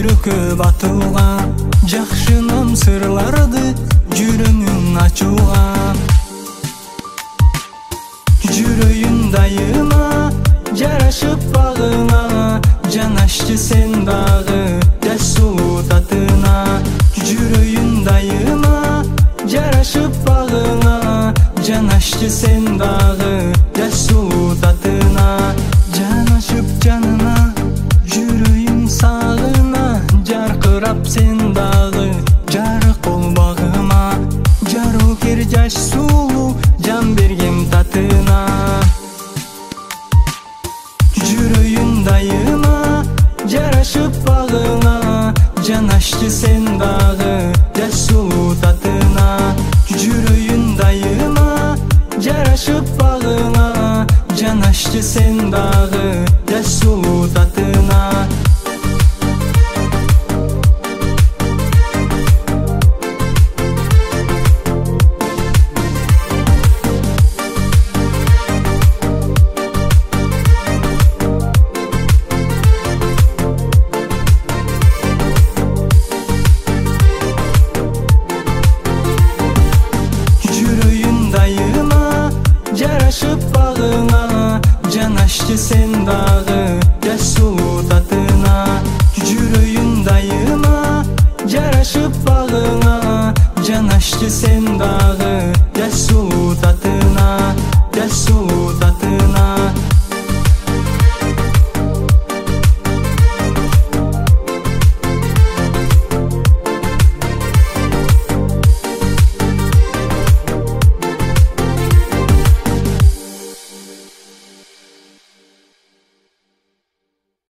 жүрөккө батууга, жакшынам сырларды жүрөгүң ачууга. Жүрөйүн дайыма, жарашып багыңа, жанашчы сен дагы жаш сулуу татына. Жүрөйүн дайыма, жарашып багыңа, жанашчы сен дагы жаш сулуу татына. Жанашып жанына, жүрөйүм сагына, жаркырап сен дагы жарык бол багыма. Жарокер жаш сулуу жан бергем татына. Жүрөйүн дайыма, жарашып багыңа, жанашчы сен дагы жаш сулуу татына. Жүрөйүн дайыма, жарашып багыңа, жанашчы сен дагы жаш сулуу татына. Жарашып багыңа, жанашчы сен дагы жаш сулуу татына. Жүрөйүн дайыма, жарашып багыңа, жанашчы сен дагы